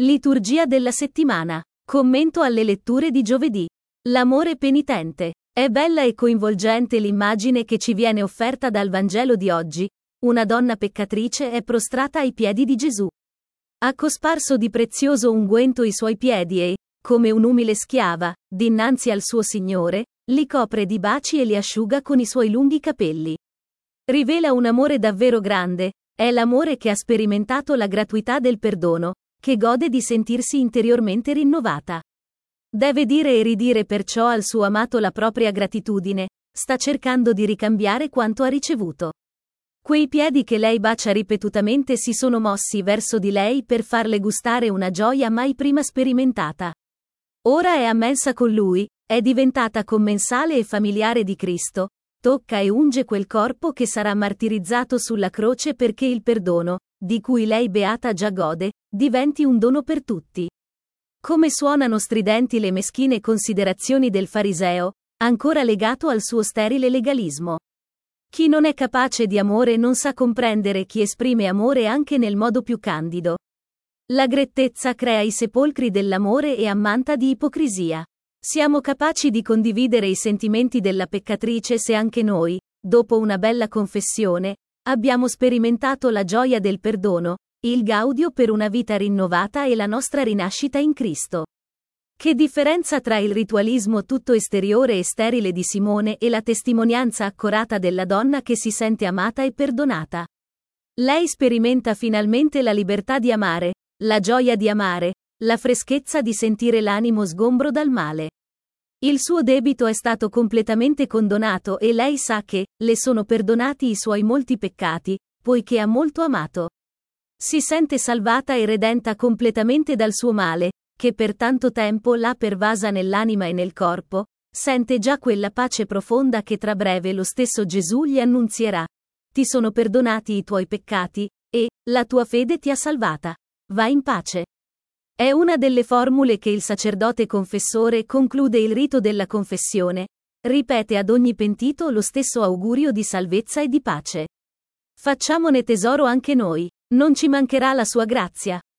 Liturgia della settimana. Commento alle letture di giovedì. L'amore penitente. È bella e coinvolgente l'immagine che ci viene offerta dal Vangelo di oggi. Una donna peccatrice è prostrata ai piedi di Gesù. Ha cosparso di prezioso unguento i suoi piedi e, come un'umile schiava, dinanzi al suo Signore, li copre di baci e li asciuga con i suoi lunghi capelli. Rivela un amore davvero grande, è l'amore che ha sperimentato la gratuità del perdono, che gode di sentirsi interiormente rinnovata. Deve dire e ridire perciò al suo amato la propria gratitudine, sta cercando di ricambiare quanto ha ricevuto. Quei piedi che lei bacia ripetutamente si sono mossi verso di lei per farle gustare una gioia mai prima sperimentata. Ora è a mensa con lui, è diventata commensale e familiare di Cristo, tocca e unge quel corpo che sarà martirizzato sulla croce perché il perdono, di cui lei beata già gode, diventi un dono per tutti. Come suonano stridenti le meschine considerazioni del fariseo, ancora legato al suo sterile legalismo. Chi non è capace di amore non sa comprendere chi esprime amore anche nel modo più candido. La grettezza crea i sepolcri dell'amore e ammanta di ipocrisia. Siamo capaci di condividere i sentimenti della peccatrice se anche noi, dopo una bella confessione, abbiamo sperimentato la gioia del perdono, il gaudio per una vita rinnovata e la nostra rinascita in Cristo. Che differenza tra il ritualismo tutto esteriore e sterile di Simone e la testimonianza accorata della donna che si sente amata e perdonata. Lei sperimenta finalmente la libertà di amare, la gioia di amare, la freschezza di sentire l'animo sgombro dal male. Il suo debito è stato completamente condonato e lei sa che le sono perdonati i suoi molti peccati, poiché ha molto amato. Si sente salvata e redenta completamente dal suo male, che per tanto tempo l'ha pervasa nell'anima e nel corpo, sente già quella pace profonda che tra breve lo stesso Gesù gli annunzierà. Ti sono perdonati i tuoi peccati, e la tua fede ti ha salvata. Va in pace. È una delle formule che il sacerdote confessore conclude il rito della confessione. Ripete ad ogni pentito lo stesso augurio di salvezza e di pace. Facciamone tesoro anche noi, non ci mancherà la sua grazia.